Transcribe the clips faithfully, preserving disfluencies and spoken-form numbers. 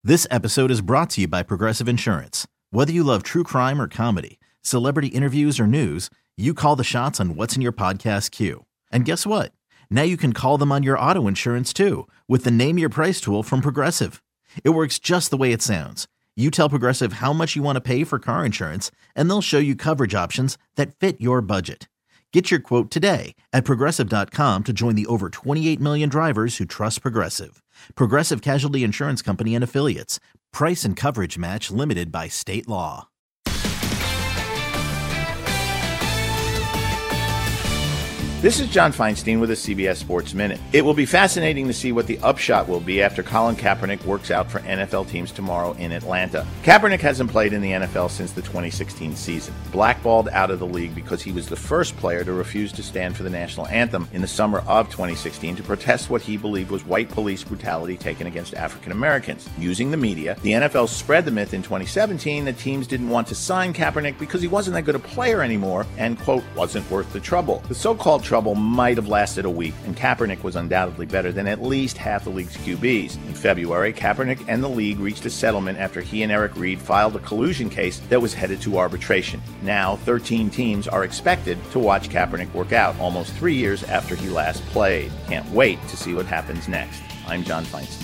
This episode is brought to you by Progressive Insurance. Whether you love true crime or comedy, celebrity interviews or news, you call the shots on what's in your podcast queue. And guess what? Now you can call them on your auto insurance too with the Name Your Price tool from Progressive. It works just the way it sounds. You tell Progressive how much you want to pay for car insurance, and they'll show you coverage options that fit your budget. Get your quote today at Progressive dot com to join the over twenty-eight million drivers who trust Progressive. Progressive Casualty Insurance Company and Affiliates. Price and coverage match limited by state law. This is John Feinstein with a C B S Sports Minute. It will be fascinating to see what the upshot will be after Colin Kaepernick works out for N F L teams tomorrow in Atlanta. Kaepernick hasn't played in the N F L since the twenty sixteen season. Blackballed out of the league because he was the first player to refuse to stand for the national anthem in the summer of twenty sixteen to protest what he believed was white police brutality taken against African Americans. Using the media, the N F L spread the myth in twenty seventeen that teams didn't want to sign Kaepernick because he wasn't that good a player anymore and, quote, wasn't worth the trouble. The so-called trouble might have lasted a week, and Kaepernick was undoubtedly better than at least half the league's Q Bs. In February, Kaepernick and the league reached a settlement after he and Eric Reid filed a collusion case that was headed to arbitration. Now, thirteen teams are expected to watch Kaepernick work out almost three years after he last played. Can't wait to see what happens next. I'm John Feinstein.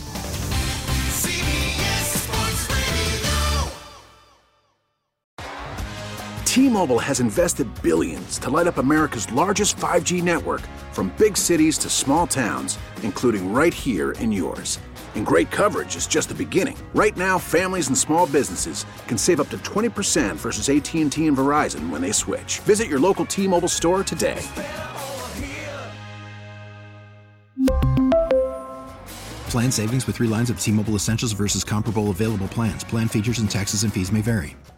T-Mobile has invested billions to light up America's largest five G network, from big cities to small towns, including right here in yours. And great coverage is just the beginning. Right now, families and small businesses can save up to twenty percent versus A T and T and Verizon when they switch. Visit your local T-Mobile store today. Plan savings with three lines of T-Mobile Essentials versus comparable available plans. Plan features and taxes and fees may vary.